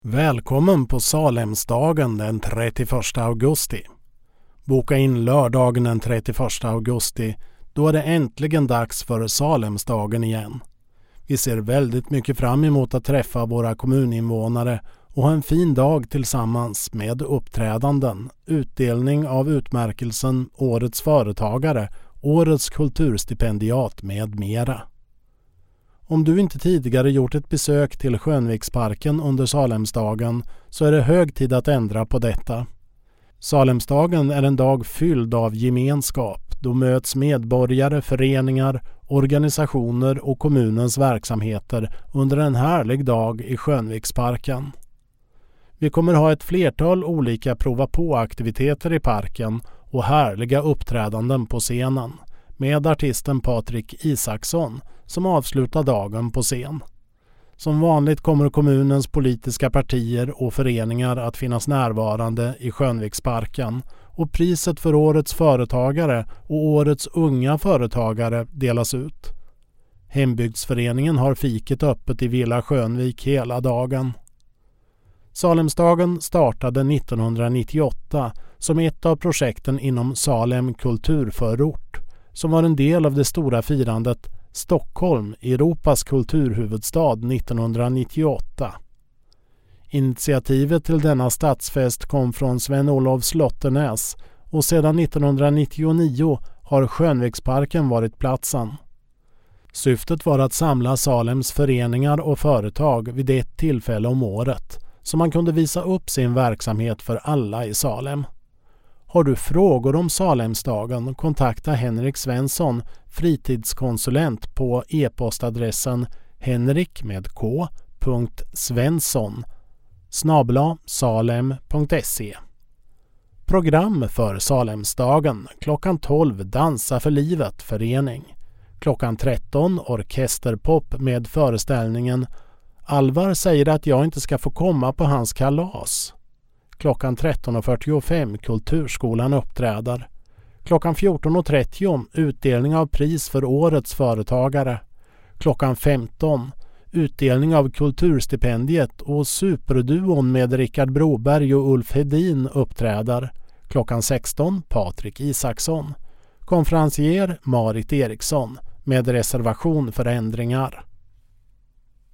Välkommen på Salemsdagen den 31 augusti. Boka in lördagen den 31 augusti, då är det äntligen dags för Salemsdagen igen. Vi ser väldigt mycket fram emot att träffa våra kommuninvånare och ha en fin dag tillsammans med uppträdanden, utdelning av utmärkelsen Årets företagare, Årets kulturstipendiat med mera. Om du inte tidigare gjort ett besök till Skönviksparken under Salemsdagen så är det hög tid att ändra på detta. Salemsdagen är en dag fylld av gemenskap. Då möts medborgare, föreningar, organisationer och kommunens verksamheter under en härlig dag i Skönviksparken. Vi kommer ha ett flertal olika prova på-aktiviteter i parken och härliga uppträdanden på scenen med artisten Patrik Isaksson som avslutar dagen på scen. Som vanligt kommer kommunens politiska partier och föreningar att finnas närvarande i Skönviksparken och priset för Årets företagare och Årets unga företagare delas ut. Hembygdsföreningen har fiket öppet i Villa Skönvik hela dagen. Salemsdagen startade 1998 som ett av projekten inom Salem kulturförort som var en del av det stora firandet Stockholm, Europas kulturhuvudstad 1998. Initiativet till denna stadsfest kom från Sven-Olof Slotternäs och sedan 1999 har Skönviksparken varit platsen. Syftet var att samla Salems föreningar och företag vid ett tillfälle om året så man kunde visa upp sin verksamhet för alla i Salem. Har du frågor om Salemsdagen, kontakta Henrik Svensson, fritidskonsulent på e-postadressen henrik.svensson@salem.se. Program för Salemsdagen: klockan 12 Dansa för livet förening. Klockan 13 orkesterpop med föreställningen Alvar säger att jag inte ska få komma på hans kalas. Klockan 13.45 Kulturskolan uppträder. Klockan 14.30 utdelning av pris för Årets företagare. Klockan 15 utdelning av kulturstipendiet och superduon med Rickard Broberg och Ulf Hedin uppträder. Klockan 16 Patrik Isaksson. Konferencier Marit Eriksson med reservation för ändringar.